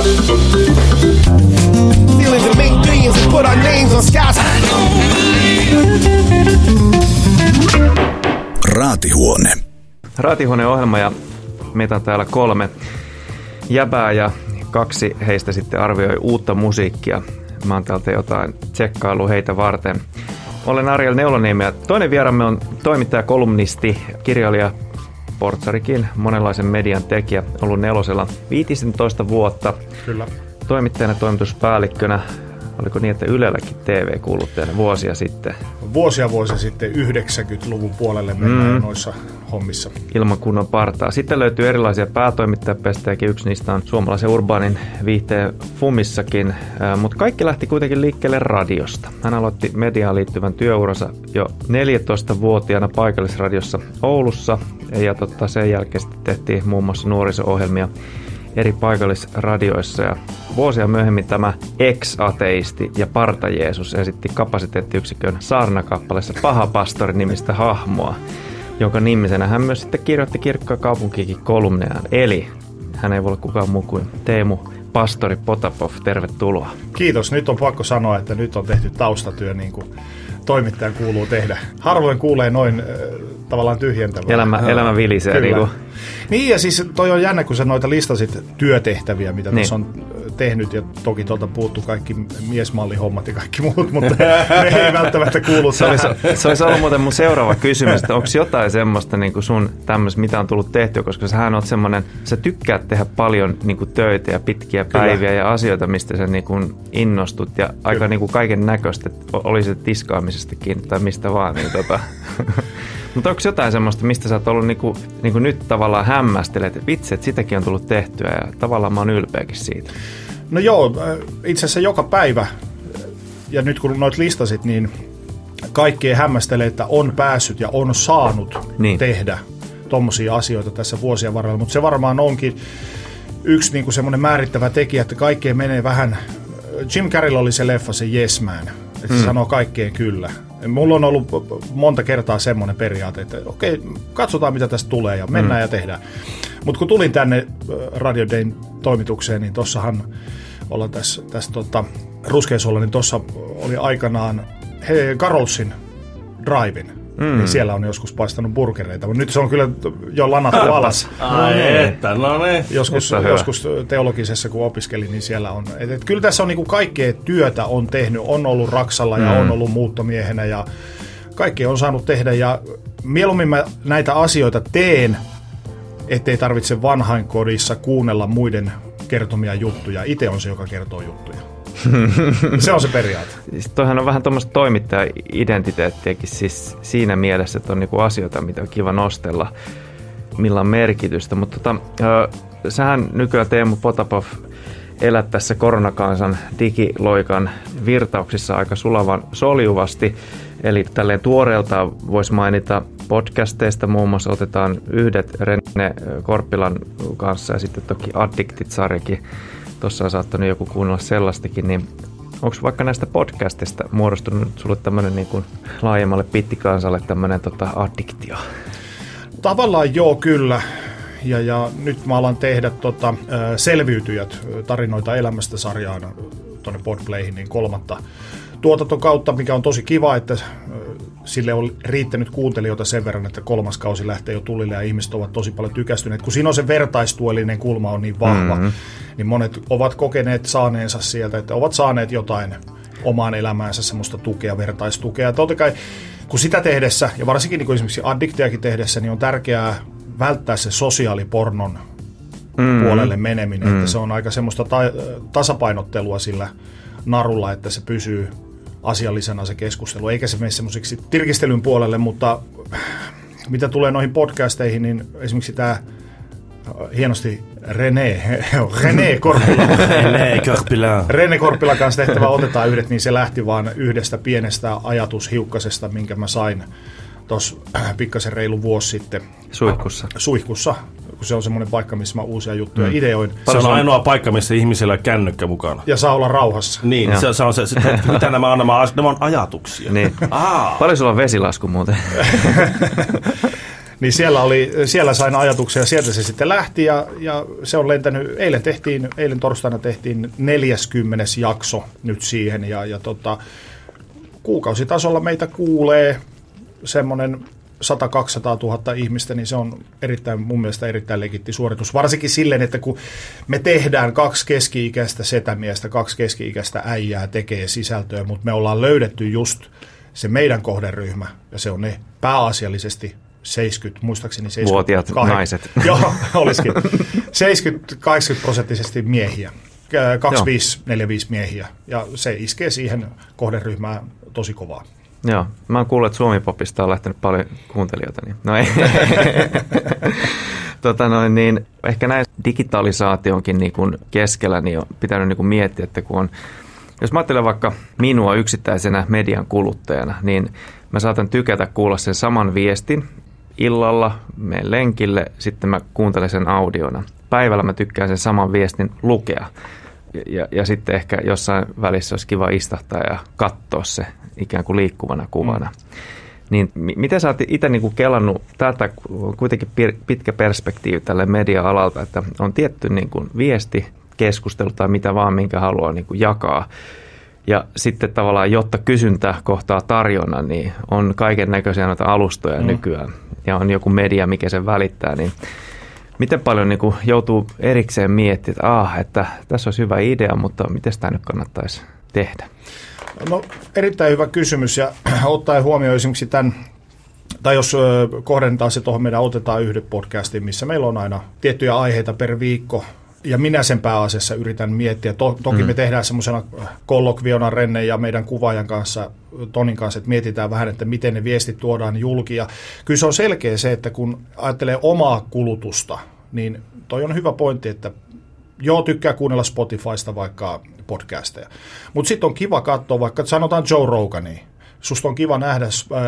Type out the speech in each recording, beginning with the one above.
Feelings and make billions and put our names on skies. Raatihuone. Raatihuone-ohjelma ja meitä on täällä 3 jäbää ja 2 heistä sitten arvioi uutta musiikkia. Mä oon täältä jotain tsekkaillut heitä varten. Olen Ariel Neuloniemi ja toinen vieramme on toimittaja, kolumnisti, kirjailija, portsarikin, monenlaisen median tekijä, ollut Nelosella 15 vuotta. Kyllä. Toimittajana, toimituspäällikkönä. Oliko niin, että Ylelläkin TV-kuuluttajana vuosia sitten? Vuosia sitten 90-luvun puolelle mennään noissa hommissa. Ilman kunnon partaa. Sitten löytyy erilaisia päätoimittajapestejäkin. Yksi niistä on suomalaisen urbaanin viihteen Fumissakin. Mutta kaikki lähti kuitenkin liikkeelle radiosta. Hän aloitti mediaan liittyvän työuransa jo 14-vuotiaana paikallisradiossa Oulussa. Ja sen jälkeen sitten tehtiin muun muassa nuoriso-ohjelmia eri paikallisradioissa ja vuosia myöhemmin tämä ex-ateisti ja parta-Jeesus esitti kapasiteettiyksikön saarnakappaleessa Paha pastori -nimistä hahmoa, jonka nimisenä hän myös sitten kirjoitti Kirkko ja kaupunkiikin kolumneaan. Eli hän ei voi olla kukaan muu kuin Teemu Pastori Potapov. Tervetuloa. Kiitos. Nyt on pakko sanoa, että nyt on tehty taustatyö niin kuin toimittajan kuuluu tehdä. Harvoin kuulee noin tavallaan tyhjentävää. Elämä vilisee. Niin ja siis toi on jännä, kun sä noita listasit työtehtäviä, mitä tässä on tehnyt, ja toki tuolta puuttu kaikki miesmallihommat ja kaikki muut, mutta ne ei välttämättä kuulu. Se olisi ollut muuten mun seuraava kysymys, että onko jotain semmoista niin kuin sun tämmöistä, mitä on tullut tehtyä, koska sähän oot semmoinen, sä tykkäät tehdä paljon niin kuin töitä ja pitkiä päiviä ja asioita, mistä sä niin kuin innostut ja aika niin kuin kaiken näköistä, oli se tiskaamisestakin tai mistä vaan. Niin Mutta onko jotain semmoista, mistä sä oot ollut niin kuin nyt tavallaan hämmästelet, että vitsi, että sitäkin on tullut tehtyä ja tavallaan mä oon ylpeäkin siitä? No joo, itse asiassa joka päivä, ja nyt kun noit listasit, niin kaikki hämmästelee, että on päässyt ja on saanut tehdä tommosia asioita tässä vuosien varrella, mutta se varmaan onkin yksi niin kuin semmoinen määrittävä tekijä, että kaikkeen menee vähän. Jim Carreyllä oli se leffa, se Yes Man, että se sanoo kaikkeen kyllä. Mulla on ollut monta kertaa semmoinen periaate, että okei, katsotaan mitä tästä tulee ja mennään ja tehdään. Mutta kun tulin tänne Radio Dayn toimitukseen, niin tossahan ollaan tässä Ruskeasuolla, niin tossa oli aikanaan Carolsin Drive-in. Niin siellä on joskus paistanut burgereita, mutta nyt se on kyllä jo lanattu alas. Joskus teologisessa kun opiskelin, niin siellä on. Et kyllä tässä on niinku kaikkea työtä on tehnyt, on ollut Raksalla ja on ollut muuttomiehenä ja kaikkea on saanut tehdä. Ja mieluummin mä näitä asioita teen, ettei tarvitse vanhainkodissa kuunnella muiden kertomia juttuja. Itse on se, joka kertoo juttuja. Se on se periaate. Siis toihan on vähän tuommoista toimittaja-identiteettiäkin siis siinä mielessä, että on niinku asioita, mitä on kiva nostella, millä on merkitystä. Mutta sähän nykyään Teemu Potapov elät tässä koronakansan digiloikan virtauksissa aika sulavan soljuvasti. Eli tälleen tuoreeltaan voisi mainita podcasteista, muun muassa otetaan yhdet Rene Korppilan kanssa ja sitten toki Addicted-sarjakin. Tuossa on saattanut joku kuunnella sellaistakin, niin onko vaikka näistä podcastista muodostunut sulle tämmöinen niin kuin laajemmalle pittikansalle tämmöinen addiktio? Tavallaan joo, kyllä. Ja nyt mä alan tehdä Selviytyjät, tarinoita elämästä -sarjaan tuonne Podplayhin, niin 3. tuotantokautta, mikä on tosi kiva, että sille on riittänyt kuuntelijoita sen verran, että 3. kausi lähtee jo tulille ja ihmiset ovat tosi paljon tykästyneet. Kun siinä on se vertaistuellinen kulma on niin vahva, niin monet ovat kokeneet saaneensa sieltä, että ovat saaneet jotain omaan elämäänsä semmoista tukea, vertaistukea. Totta kai, kun sitä tehdessä, ja varsinkin niin kuin esimerkiksi addiktiakin tehdessä, niin on tärkeää välttää se sosiaalipornon puolelle meneminen. Että se on aika semmoista tasapainottelua sillä narulla, että se pysyy asiallisena se keskustelu, eikä se mene semmoisiksi tirkistelyn puolelle, mutta mitä tulee noihin podcasteihin, niin esimerkiksi tämä hienosti Rene Korppilan kanssa tehtävä Otetaan yhdet, niin se lähti vaan yhdestä pienestä ajatushiukkasesta, minkä mä sain tuossa pikkasen reilu vuosi sitten. Suihkussa, kun se on semmoinen paikka, missä mä uusia juttuja ideoin. Se on ainoa paikka, missä ihmisellä on kännykkä mukana. Ja saa olla rauhassa. Niin, se on se, mitä nämä on ajatuksia. Niin. Paljon sulla on vesilasku muuten? Niin siellä sain ajatuksia, sieltä se sitten lähti ja se on lentänyt, eilen torstaina tehtiin 40. jakso nyt siihen ja kuukausitasolla meitä kuulee semmoinen 100-200 000 ihmistä, niin se on mun mielestä erittäin legitti suoritus. Varsinkin silleen, että kun me tehdään 2 keski-ikäistä setämiestä, 2 keski-ikäistä äijää tekee sisältöä, mutta me ollaan löydetty just se meidän kohderyhmä, ja se on ne pääasiallisesti 70, vuotiaat naiset. Joo, olisikin. 70-80% miehiä. 25-45 miehiä, ja se iskee siihen kohderyhmään tosi kovaa. Joo, mä oon kuullut, että Suomi-popista on lähtenyt paljon kuuntelijoita. Niin. No ei. Niin, ehkä näin digitalisaationkin niin kuin keskellä niin on pitänyt niin kuin miettiä, että kun on, jos mä ajattelen vaikka minua yksittäisenä median kuluttajana, niin mä saatan tykätä kuulla sen saman viestin illalla, menen lenkille, sitten mä kuuntelen sen audiona. Päivällä mä tykkään sen saman viestin lukea. Ja sitten ehkä jossain välissä olisi kiva istahtaa ja katsoa se ikään kuin liikkuvana kuvana. Niin miten sä oot itse niin kuin kelannut tätä, kuitenkin pitkä perspektiivi tälle media-alalta, että on tietty niin kuin viesti, keskustelu tai mitä vaan, minkä haluaa niin kuin jakaa. Ja sitten tavallaan, jotta kysyntä kohtaa tarjonnan, niin on kaiken näköisiä noita alustoja nykyään. Ja on joku media, mikä sen välittää, niin miten paljon niin kuin joutuu erikseen miettimään, että tässä olisi hyvä idea, mutta miten tämä nyt kannattaisi tehdä? No, erittäin hyvä kysymys, ja ottaen huomioon esimerkiksi tämän, tai jos kohdentaa se tuohon meidän Otetaan yhdet podcastiin, missä meillä on aina tiettyjä aiheita per viikko, ja minä sen pääasiassa yritän miettiä. Toki me tehdään semmoisena kollokviona Renne ja meidän kuvaajan kanssa, Tonin kanssa, että mietitään vähän, että miten ne viestit tuodaan julki. Ja kyllä se on selkeä se, että kun ajattelee omaa kulutusta, niin toi on hyvä pointti, että joo, tykkää kuunnella Spotifysta vaikka podcasteja. Mutta sitten on kiva katsoa, vaikka sanotaan Joe Rogania. Susta on kiva nähdä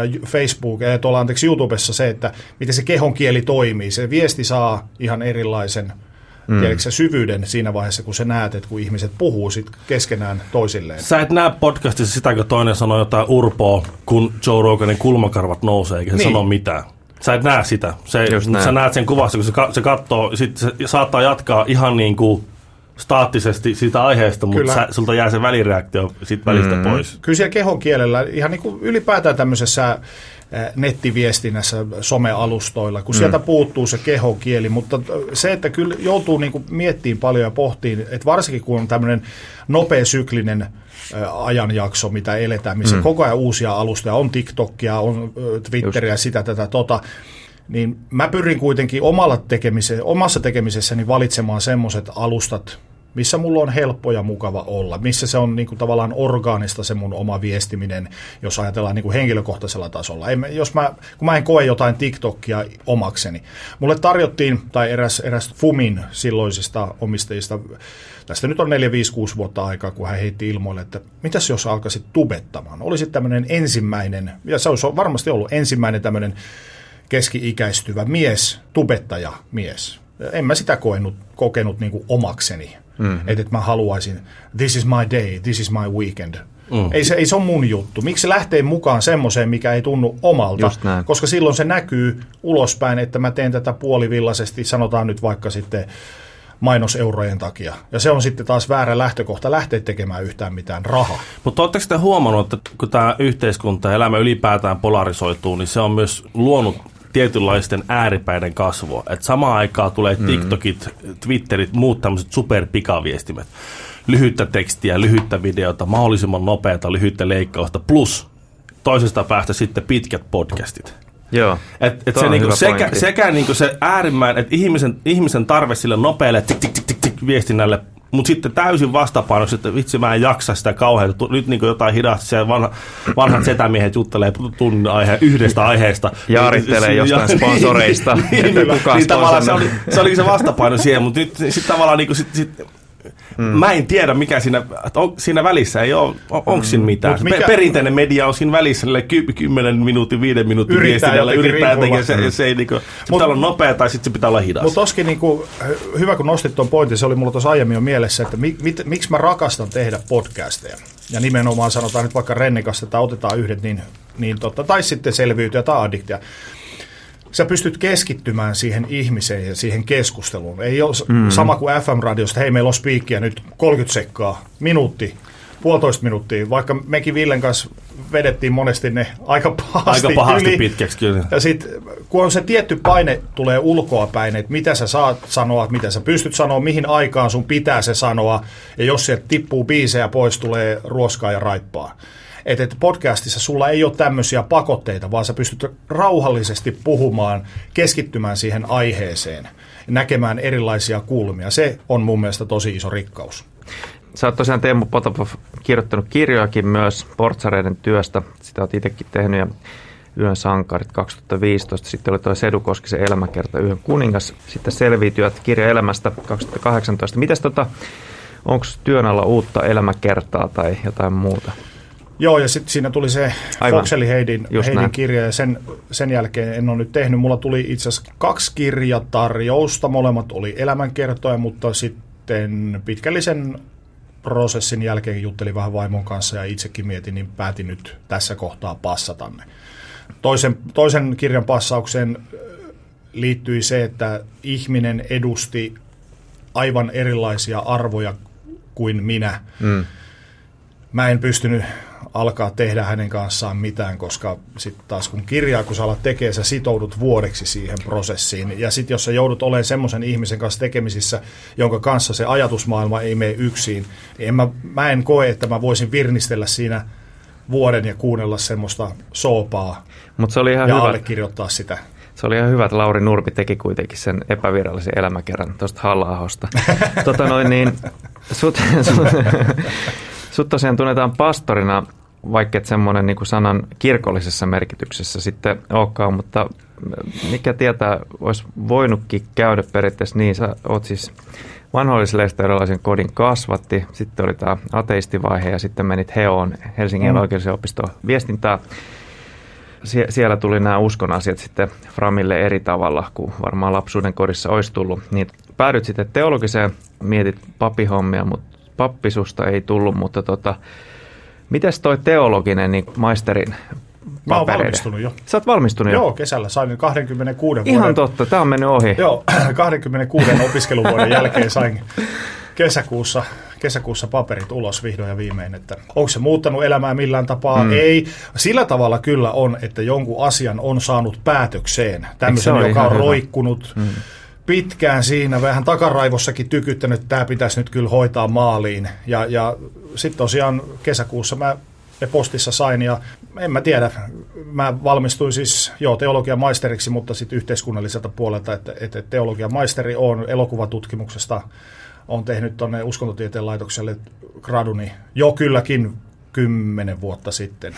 YouTubessa se, että miten se kehon kieli toimii. Se viesti saa ihan erilaisen tiedätkö, syvyyden siinä vaiheessa, kun sä näet, että kun ihmiset puhuu sit keskenään toisilleen. Sä et näe podcastissa sitä, kun toinen sanoo jotain urpoa, kun Joe Roganin kulmakarvat nousee, eikä se sano mitään. Sä et näe sitä. Sä näet sen kuvasta, kun se katsoo, sit se saattaa jatkaa ihan niin kuin staattisesti siitä aiheesta, mutta sulta jää se välireaktio sit välistä pois. Kyllä siellä kehon kielellä, ihan niin kuin ylipäätään tämmöisessä nettiviestinnässä, somealustoilla, kun sieltä puuttuu se kehon kieli, mutta se, että kyllä joutuu niin kuin miettimään paljon ja pohtiin, että varsinkin kun on tämmöinen nopea syklinen ajanjakso, mitä eletään, missä koko ajan uusia alustoja, on TikTokia, on Twitteriä, sitä, tätä, niin mä pyrin kuitenkin omassa tekemisessäni valitsemaan semmoiset alustat, missä mulla on helppo ja mukava olla, missä se on niin kuin tavallaan orgaanista se mun oma viestiminen, jos ajatellaan niin kuin henkilökohtaisella tasolla. Kun mä en koe jotain TikTokia omakseni. Mulle tarjottiin, tai eräs FUMin silloisista omistajista, tästä nyt on 4-5-6 vuotta aikaa, kun hän heitti ilmoille, että mitäs jos alkaisit tubettamaan. Olisi tämmöinen ensimmäinen, ja se olisi varmasti ollut ensimmäinen tämmöinen keski-ikäistyvä mies, tubettajamies. En mä sitä kokenut niin kuin omakseni. Että mä haluaisin, this is my day, this is my weekend. Ei se ole mun juttu. Miksi se lähtee mukaan semmoiseen, mikä ei tunnu omalta? Koska silloin se näkyy ulospäin, että mä teen tätä puolivillaisesti, sanotaan nyt vaikka sitten mainoseurojen takia. Ja se on sitten taas väärä lähtökohta lähteä tekemään yhtään mitään rahaa. Mutta oletteko te huomannut, että kun tämä yhteiskunta ja elämä ylipäätään polarisoituu, niin se on myös luonut tietynlaisten ääripäiden kasvua. Että samaan aikaan tulee TikTokit, Twitterit, muut tämmöiset superpikaviestimet. Lyhyttä tekstiä, lyhyttä videota, mahdollisimman nopeata, lyhyttä leikkausta, plus toisesta päästä sitten pitkät podcastit. Joo, et se niinku sekä niinku se äärimmäinen, että ihmisen tarve sille nopealle viestinnälle, mutta sitten täysin vastapainoksi, että vitsi mä en jaksa sitä kauhean. Nyt niin jotain hidasta, siellä vanhat setämiehet juttelee tunnin yhdestä aiheesta. Jaarittelee jostain sponsoreista. Niin tavallaan se oli se vastapaino siihen, mutta nyt sitten tavallaan niin mä en tiedä, mikä siinä välissä ei ole, onko siinä mitään. Perinteinen media on siinä välissä 10 minuutin, 5 minuutin viestinnällä, yrittää jotenkin, se ei niinku, se pitää olla nopea tai sitten se pitää olla hidas. Mutta olisikin niinku, hyvä, kun nostit tuon pointin, se oli mulla tuossa aiemmin jo mielessä, että miksi mä rakastan tehdä podcasteja. Ja nimenomaan sanotaan nyt vaikka Rennikasta, että otetaan yhdet, tai sitten selviytyä tai addiktia. sä pystyt keskittymään siihen ihmiseen ja siihen keskusteluun. Ei ole sama kuin FM-radiosta, hei meillä on spiikkiä nyt 30 sekkaa, minuutti, 1,5 minuuttia, vaikka mekin Villen kanssa vedettiin monesti ne aika pahasti yli. Pitkäksi kyllä. Ja sitten kun on se tietty paine tulee ulkoa päin, että mitä sä saat sanoa, mitä sä pystyt sanoa, mihin aikaan sun pitää se sanoa, ja jos sieltä tippuu biisejä pois, tulee ruoskaa ja raippaa. Että podcastissa sulla ei ole tämmöisiä pakotteita, vaan sä pystyt rauhallisesti puhumaan, keskittymään siihen aiheeseen, näkemään erilaisia kulmia. Se on mun mielestä tosi iso rikkaus. Sä oot tosiaan Teemu Potapov kirjoittanut kirjojakin myös portsareiden työstä. Sitä oot itsekin tehnyt ja Yön sankarit 2015. Sitten oli tuo Sedu Koskisen elämäkerta Yön kuningas. Sitten Selviytyjät kirja elämästä 2018. Mites onko työn alla uutta elämäkertaa tai jotain muuta? Joo, ja sitten siinä tuli se Foxeli Heidin kirja, ja sen jälkeen en ole nyt tehnyt. Mulla tuli itse asiassa 2 kirjatarjousta, molemmat oli elämänkertoja, mutta sitten pitkällisen prosessin jälkeen juttelin vähän vaimon kanssa ja itsekin mietin, niin päätin nyt tässä kohtaa passata ne. Toisen kirjan passaukseen liittyi se, että ihminen edusti aivan erilaisia arvoja kuin minä. Mä en pystynyt alkaa tehdä hänen kanssaan mitään, koska sitten taas kun sä alat tekemään, sä sitoudut vuodeksi siihen prosessiin. Ja sitten jos sä joudut olemaan semmoisen ihmisen kanssa tekemisissä, jonka kanssa se ajatusmaailma ei mene yksin, niin mä en koe, että mä voisin virnistellä siinä vuoden ja kuunnella semmoista soopaa se oli ihan ja hyvä. allekirjoittaa sitä. Se oli ihan hyvä, että Lauri Nurmi teki kuitenkin sen epävirallisen elämäkerran tuosta Halla-ahosta. Sut tosiaan tunnetaan pastorina, vaikka et semmoinen niin kuin sanan kirkollisessa merkityksessä sitten olekaan, mutta mikä tietää, olisi voinutkin käydä periaatteessa niin. Sä oot siis vanhoillisleista erilaisen kodin kasvatti, sitten oli tämä ateistivaihe ja sitten menit Heoon Helsingin oikeudellisen opistoon viestintää. Siellä tuli nämä uskon asiat sitten Framille eri tavalla, kuin varmaan lapsuuden kodissa olisi tullut. Niin päädyt sitten teologiseen, mietit papihommia, mutta pappisusta ei tullut, mutta mites toi teologinen niin maisterin papereiden? Mä oon valmistunut jo. Sä oot valmistunut jo? Joo, kesällä sain 26 vuoden. Ihan totta, tää on mennyt ohi. Joo, 26 opiskeluvuoden jälkeen sain kesäkuussa paperit ulos vihdoin ja viimein, että onko se muuttanut elämää millään tapaa? Ei. Sillä tavalla kyllä on, että jonkun asian on saanut päätökseen. Tämmöisen, joka on roikkunut pitkään siinä, vähän takaraivossakin tykyttänyt, että tämä pitäisi nyt kyllä hoitaa maaliin. Ja sitten tosiaan kesäkuussa mä postissa sain, ja en mä tiedä, mä valmistuin siis teologian maisteriksi, mutta sitten yhteiskunnalliselta puolelta, että teologian maisteri on elokuvatutkimuksesta, on tehnyt tuonne uskontotieteen laitokselle graduni jo kylläkin 10 vuotta sitten.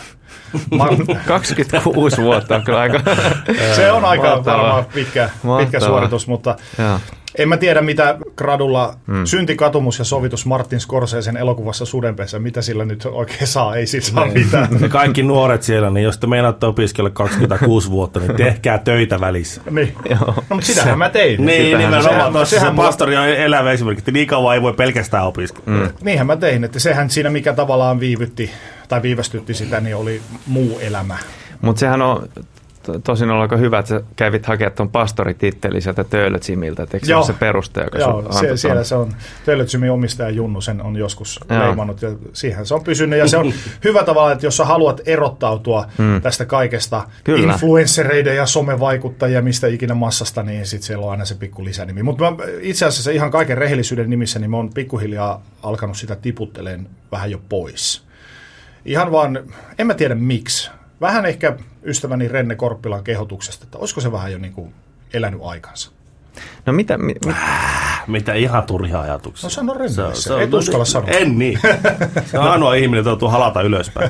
26 vuotta on kyllä aika. Se on aika varmaan pitkä suoritus, mutta en mä tiedä, mitä gradulla syntikatumus ja sovitus Martin Scorsesen elokuvassa Sudenpesä, mitä sillä nyt oikein saa, ei sillä saa mitään. Ne kaikki nuoret siellä, niin jos te meinaatte opiskella 26 vuotta, niin tehkää töitä välissä. Niin. No, mutta sitähän mä tein. Niin, nimenomaan. Sehän pastori on elävä esimerkiksi, että niin kauan ei voi pelkästään opiskella. Niinhän mä tein, että sehän siinä, mikä tavallaan viivästytti sitä, niin oli muu elämä. Mutta sehän on tosin ollut aika hyvä, että sä kävit hakemaan tuon pastoritittelin sieltä Töölötsimiltä, että eikö se ole se peruste, joka siellä se on. Töölötsimin omistaja Junnu sen on joskus leimannut ja siihen se on pysynyt. Ja se on hyvä tavalla, että jos sä haluat erottautua tästä kaikesta influenssereiden ja somevaikuttajia, mistä ikinä massasta, niin sitten siellä on aina se pikku lisänimi. Mutta itse asiassa ihan kaiken rehellisyyden nimissä, niin mä oon pikkuhiljaa alkanut sitä tiputteleen vähän jo pois. Ihan vaan, en mä tiedä miksi. Vähän ehkä ystäväni Renne Korppilan kehotuksesta, että olisiko se vähän jo niin kuin elänyt aikansa. No mitä ihan turhia ajatuksia. No sano Rennelle, et uskalla sanoa. En niin. Se on ainoa ihminen, joka joutuu halata ylöspäin.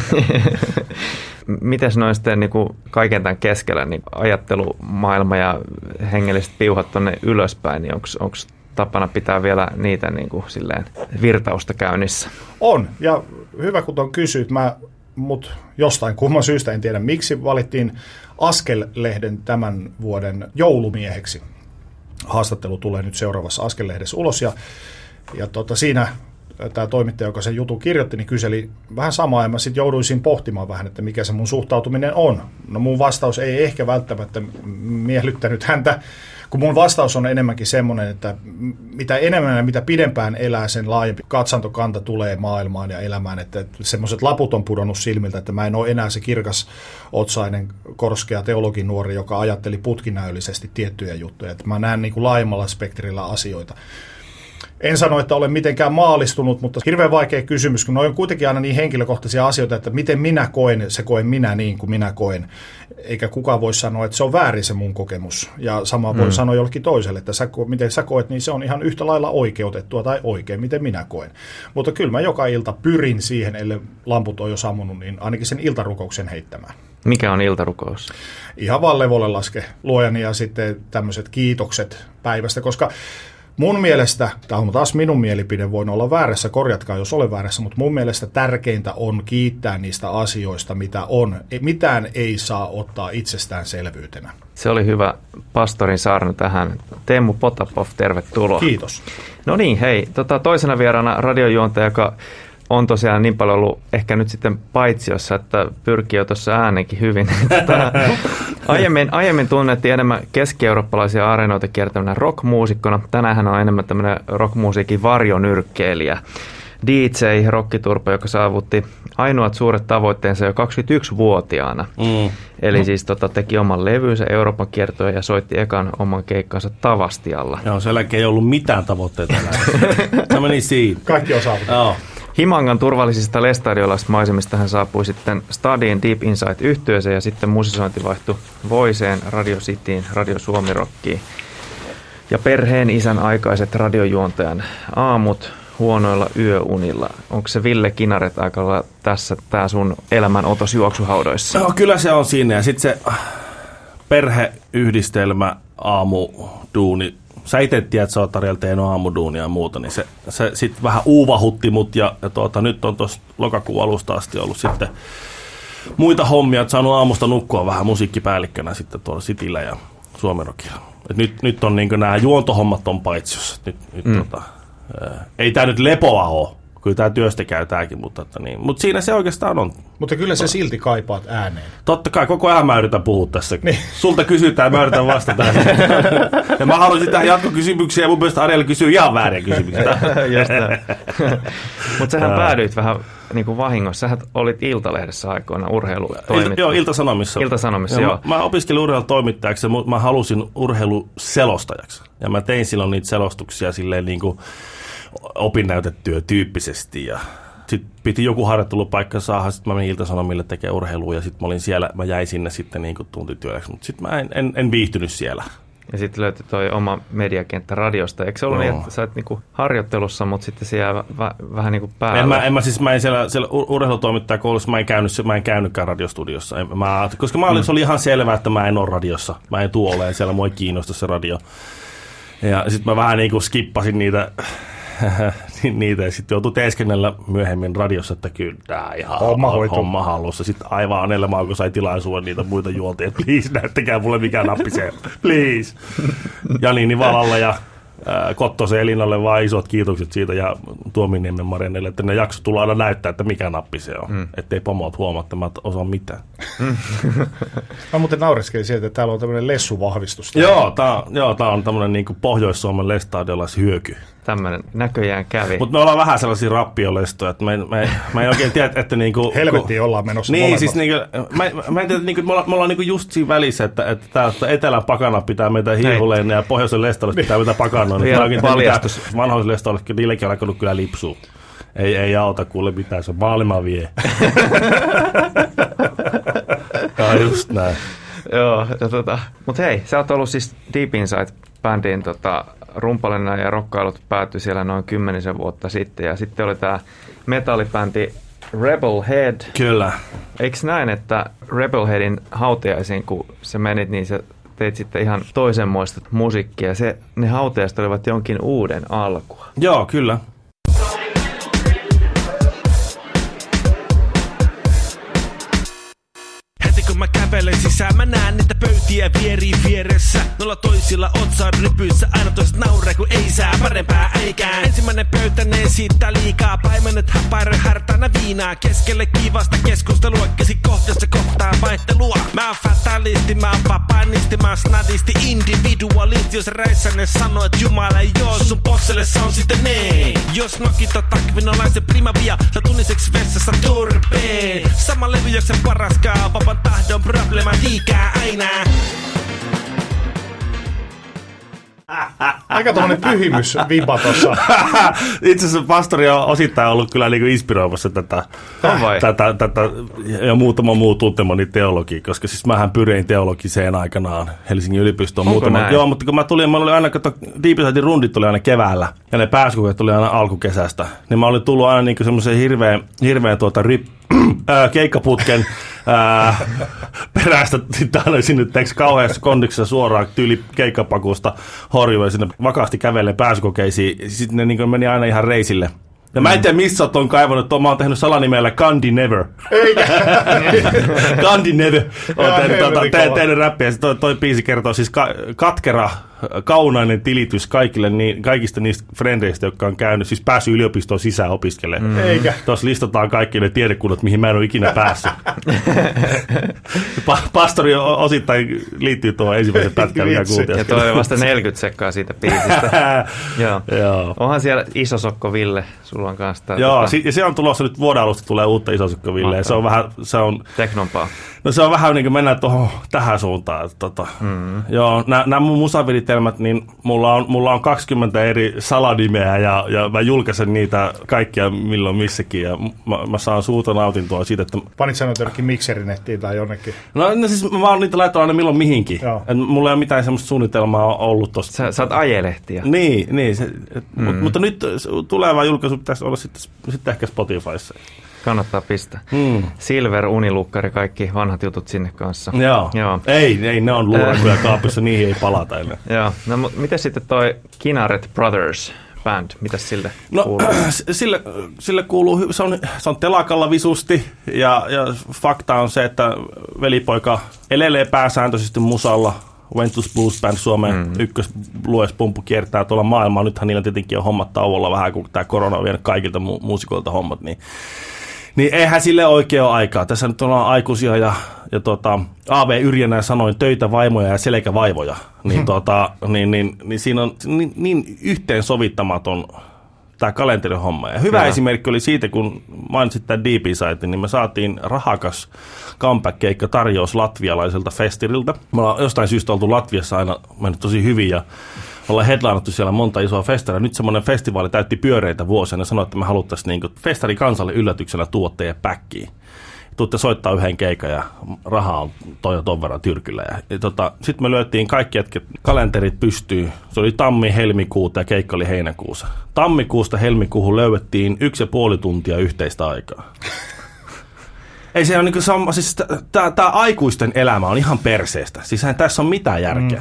Mites noin sitten niin kuin kaiken tämän keskellä niin ajattelumaailma ja hengelliset piuhat tuonne ylöspäin, niin onko tapana pitää vielä niitä niin kuin silleen virtausta käynnissä? On, ja hyvä kun tuon kysyit, mutta jostain kumman syystä, en tiedä miksi, valittiin Askel-lehden tämän vuoden joulumieheksi. Haastattelu tulee nyt seuraavassa Askel-lehdessä ulos, ja siinä tämä toimittaja, joka sen jutun kirjoitti, niin kyseli vähän samaa, ja mä sitten jouduisin pohtimaan vähän, että mikä se mun suhtautuminen on. No mun vastaus ei ehkä välttämättä miellyttänyt häntä, kun mun vastaus on enemmänkin semmoinen, että mitä enemmän ja mitä pidempään elää, sen laajempi katsantokanta tulee maailmaan ja elämään, että semmoiset laput on pudonnut silmiltä, että mä en ole enää se kirkas otsainen, korskea teologin nuori, joka ajatteli putkinäöllisesti tiettyjä juttuja, että mä näen niin kuin laajemmalla spektrillä asioita. En sano, että olen mitenkään maalistunut, mutta hirveän vaikea kysymys, kun ne on kuitenkin aina niin henkilökohtaisia asioita, että miten minä koen, se koen minä niin kuin minä koen. Eikä kukaan voi sanoa, että se on väärin se mun kokemus. Ja sama voi sanoa jollekin toiselle, että miten sä koet, niin se on ihan yhtä lailla oikeutettua tai oikein, miten minä koen. Mutta kyllä mä joka ilta pyrin siihen, ellei lamput on jo sammunut, niin ainakin sen iltarukouksen heittämään. Mikä on iltarukous? Ihan vaan levolle laske luojani ja sitten tämmöiset kiitokset päivästä, koska mun mielestä, tämä on taas minun mielipide, voin olla väärässä, korjatkaa jos olen väärässä, mutta mun mielestä tärkeintä on kiittää niistä asioista, mitä on. Mitään ei saa ottaa itsestäänselvyytenä. Se oli hyvä pastorin saarna tähän. Teemu Potapov, tervetuloa. Kiitos. No niin, hei, toisena vieraana radiojuontaja, joka on tosiaan niin paljon ollut ehkä nyt sitten paitsiossa, että pyrkii jo tuossa äänenkin hyvin. Aiemmin tunnettiin enemmän keski-eurooppalaisia areenoita kiertävänä rockmuusikkona. Tänään hän on enemmän tämmöinen rockmusiikin varjonyrkkeilijä. DJ, rockiturpo, joka saavutti ainoat suuret tavoitteensa jo 21-vuotiaana. Eli siis teki oman levynsä Euroopan kiertoja ja soitti ekan oman keikkansa Tavastialla. Joo, sen jälkeen ei ollut mitään tavoitteita. Se meni siinä. Kaikki on saavutettu. Joo. Himangan turvallisista lestadiolaismaisemista hän saapui sitten Stadien Deep Insight-yhtyeeseen ja sitten musisointi vaihtui Voiseen, Radio Cityin, Radio Suomi-rockiin. Ja perheen isän aikaiset radiojuontajan aamut huonoilla yöunilla. Onko se Ville Kinaret aikalla tässä tämä sun elämänotos juoksuhaudoissa? No kyllä se on siinä ja sitten se perheyhdistelmä aamuduuni. Sä itse tiedät, että sä oot Tarjalla tehnyt aamuduunia ja muuta, niin se sitten vähän uuvahutti mut ja nyt on tuossa lokakuun alusta asti ollut sitten muita hommia, että saanut aamusta nukkua vähän musiikkipäällikkönä sitten tuolla Cityllä ja Suomenrockilla. Nyt on niin nämä juontohommat on paitsiossa. Ei tämä nyt lepoa ole. Kyllä tämä työstä käy tämäkin, mutta siinä se oikeastaan on. Mutta kyllä se silti kaipaat ääneen. Totta kai, koko ajan mä yritän puhua tässä. Niin. Sulta kysytään, mä yritän vastata. Ja mä haluaisin tähän jatkokysymyksiä, ja mun mielestä Arielle kysyy ihan vääriä kysymyksiä. Mutta sähän päädyit vähän niin kuin vahingossa. Sähän olit Iltalehdessä aikoina urheilutoimittaja. Joo, Ilta-Sanomissa. Ilta-Sanomissa, joo. Mä opiskelin urheilutoimittajaksi, mutta mä halusin urheiluselostajaksi. Ja mä tein silloin niitä selostuksia silleen niin kuin opinnäytetyö tyyppisesti ja sitten piti joku harjoittelupaikka saada, sitten mä menin Ilta-Sanomille tekemään urheilua ja sitten mä olin siellä, mä jäin sinne sitten niin kuin tuntityöksi, mutta sitten mä en viihtynyt siellä. Ja sitten löytyi toi oma mediakenttä radiosta. Eikö se ollut niin, että sä et niinku harjoittelussa, mutta sitten se jää vähän niin kuin päällä? Mä en siellä urheilutoimittajakoulussa, mä en käynytkään radiostudiossa. Koska se oli ihan selvää, että mä en ole radiossa. Mä en tule olemaan siellä, mua ei kiinnosta se radio. Ja sitten mä vähän niin kuin skippasin niitä ja sitten joutui teeskennellä myöhemmin radiossa, että kyllä tämä ihan homma hallussa. Sitten aivan anelemaan, kun sai tilaisuuden niitä muita juoltia, että please näyttäkää mulle mikä nappi se, please. Jani Nivalalle ja Kottosen Elinalle vaan isot kiitokset siitä ja Tuominiemen Marianelle, että ne jakso tulla aina näyttää, että mikä nappi se on. Ettei pomot huomaa, että mä osaan mitään. Mä muuten naureskelin sieltä, että täällä on tämmöinen lessuvahvistus. Tää on tämmöinen niin kuin Pohjois-Suomen lestadiolaishyöky. Tämmöinen näköjään kävi. Mutta me ollaan vähän sellaisia rappiolestoja, että mä en oikein tiedä, että niinku helvettiin ollaan menossa niin, molemmat. Siis niinku, mä en tiedä, että me ollaan niinku just siinä välissä, että täältä etelän pakana pitää meitä hiihuleina ja pohjoisen lestalla pitää meitä pakanoa. Vielä paljastus. Vanhoisen lestalla, niillekin on alkanut kyllä lipsua. Ei auta kuule mitään, se maailma vie. Ja just näin. Joo, mutta hei, sä oot ollut siis Deep Insight-bändin rumpalina ja rokkailut päättyi siellä noin 10 vuotta sitten. Ja sitten oli tää metallibändi Rebel Head. Kyllä. Eikö näin, että Rebel Headin hautajaisiin, kun sä menit, niin sä teit sitten ihan toisenmoista musiikkia. Ne hautajaiset olivat jonkin uuden alkua. Joo, kyllä. Kun mä kävelen sisään, mä näen niitä pöytiä vierii vieressä. Nolla toisilla otsaan rypyissä, aina toiset nauree kun ei sää parempaa äikää. Ensimmäinen pöytäneen siitä liikaa. Paimenet hapaire härtänä viinaa. Keskelle kivasta keskustelua. Käsi kohdassa kohtaa vaihtelua. Mä oon fatalisti, mä oon vapaanisti, mä oon snadisti, individualisti. Jos räissänen sanoo, että Jumala ei oo sun bosselle, se on sitten nee. Jos nokit on takvinolaisen primavia, sä tunniseks vessassa turpeen. Sama levy, jos se paraskaa, vapan tahdon problematiikkaa aina. Aika tommonen pyhimysviba tossa. Itse asiassa pastori on osittain ollut kyllä niinku inspiroimassa tätä ja muutama muu tuntemani teologi, koska siis mähän pyrin teologiseen aikanaan Helsingin yliopistoon muutama. Joo, mutta kun mä oli aina, Deep Insightin rundit tuli aina keväällä ja ne pääsykokeet tuli aina alkukesästä, niin mä olin tullut aina niinku semmoisen hirveän keikkaputken perästä sitten aina sinne kauheassa kondiksessa suoraan tyyli keikkapakusta horjuin sinne vakaasti kävelleen pääsykokeisiin. Sitten ne niin meni aina ihan reisille. Ja mä en tiedä, missä oot on kaivannut. Mä oon tehnyt salanimellä Gandhi Never. Eikä. Gandhi Never. Oon tehnyt räppiä. Toi biisi kertoo siis katkera, kaunainen tilitys kaikista niistä frendeistä, jotka on käynyt, siis päässyt yliopistoon sisään opiskelemaan. Eikä. Tuossa listataan kaikki ne tiedekunnat, mihin mä en ole ikinä päässyt. Pastori osittain liittyy tuohon ensimmäisen pätkään, mikä kuultiin. Ja toi on vasta 40 sekkaa siitä biisistä. Joo. Onhan siellä Isosokko Ville, sulla on kanssa tämä. Joo, ja se on tulossa nyt vuoden alusta tulee uutta Isosokko Ville. Se on teknompaa. No se on vähän niin kuin mennään tähän suuntaan. Joo, nämä mun musaviritelmät, niin mulla on 20 eri salanimeä ja mä julkaisen niitä kaikkia milloin missäkin ja mä saan suurta nautintoa siitä, että... Panit sanoa jonnekin mikserinettiin tai jonnekin? No siis mä oon niitä laittanut aina milloin mihinkin. Mulla ei ole mitään semmoista suunnitelmaa ollut tosta. Sä oot ajelehtiä. Niin mutta nyt tuleva julkaisu pitäisi olla sitten ehkä Spotifyssa. Kannattaa pistää. Silver, Unilukkari, kaikki vanhat jutut sinne kanssa. Joo. Ei, ne on luurankoja kaapissa, niihin ei palata enää. Joo, no mutta miten sitten toi Kinaret Brothers band, mitäs sille kuuluu? Sille kuuluu, se on telakalla visusti ja fakta on se, että velipoika elelee pääsääntöisesti musalla. Ventus Blues Band Suomen ykkösluespumppu kiertää tuolla maailmaa. Nythän niillä tietenkin on hommat tauolla vähän, kun tämä korona on vienyt kaikilta muusikoilta hommat, niin eihän sille oikein ole aikaa. Tässä nyt ollaan aikuisia ja A.V. Yrjänä sanoin töitä, vaimoja ja selkävaivoja. Niin siinä on niin yhteensovittamaton tämä kalenterihomma. Ja hyvä esimerkki oli siitä, kun mainitsit tämän Deep Insightin, niin me saatiin rahakas comeback-keikka tarjous latvialaiselta festiriltä. Me ollaan jostain syystä oltu Latviassa aina mennyt tosi hyvin ja ollaan headlinattu siellä monta isoa festaria. Nyt semmoinen festivaali täytti pyöreitä vuosia ja sanoi, että me haluttaisiin niinku festari kansalle yllätyksenä tuoda teidän päkkiin. Tuutte soittaa yhden keikan ja rahaa on ton verran tyrkyllä. Sitten me löytiin kaikki jätket, kalenterit pystyy. Se oli tammi-helmikuuta ja keikka oli heinäkuussa. Tammikuusta helmikuuhun löydettiin 1,5 tuntia yhteistä aikaa. Ei se ole niin sama, siis tämä aikuisten elämä on ihan perseestä. Siis tässä on mitään järkeä.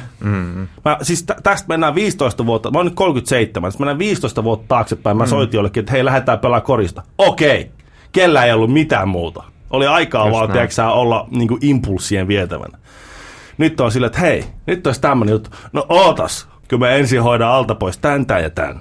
Tästä mennään 15 vuotta, mä oon nyt 37, mennään 15 vuotta taaksepäin. Mä soitin jollekin, että hei, lähdetään pelaa korista. Okei, kellä ei ollut mitään muuta. Oli aikaa vaan, tiedätkö olla niin kuin impulssien vietävänä. Nyt on sillä, että hei, nyt olisi tämmöinen juttu. No ootas, kun me ensin hoidaan alta pois tän ja tän.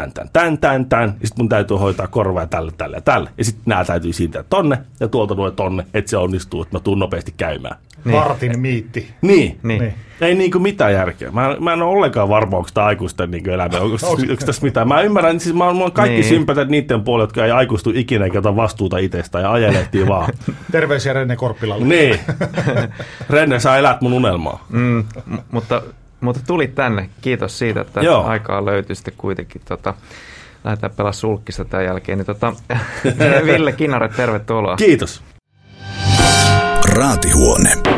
Ja sitten mun täytyy hoitaa korvaa ja tälle. Ja sitten nämä täytyy siirtää tonne ja tuolta tonne, että se onnistuu, että mä tuun nopeasti käymään. Vartin miitti. Niin. Ei niinku mitään järkeä. Mä en ole ollenkaan varma, onko tämä aikuisten niinku elämä. Onko tässä mitään? Mä ymmärrän, siis mä oon kaikki sympatiat niiden puolella, jotka ei aikuistu ikinä eikä ota vastuuta itsestä ja ajelehtii vaan. Terveisiä Renne Korppilalle. Niin. Renne, sä elät mun unelmaa. Mutta tulit tänne. Kiitos siitä, että aikaa löytyi sitten kuitenkin. Lähdetään pelaa sulkkista tämän jälkeen. Niin, Ville Kinaret, tervetuloa. Kiitos. Raatihuone.